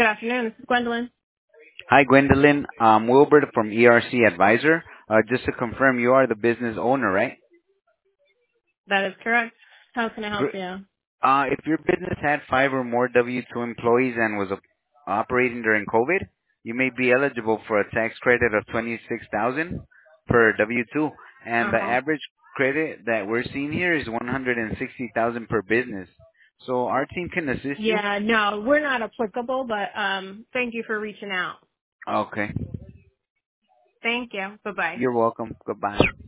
Good afternoon. This is Gwendolyn. Hi, Gwendolyn. Wilbert from ERC Advisor. Just to confirm, you are the business owner, right? That is correct. How can I help Gr- you? If your business had 5 or more W-2 employees and was operating during COVID, you may be eligible for a tax credit of 26,000 per W-2, and the Uh-huh. average credit that we're seeing here is 160,000 per business. So our team can assist you. Yeah, no, we're not applicable, but thank you for reaching out. Okay. Thank you. Bye-bye. You're welcome. Goodbye.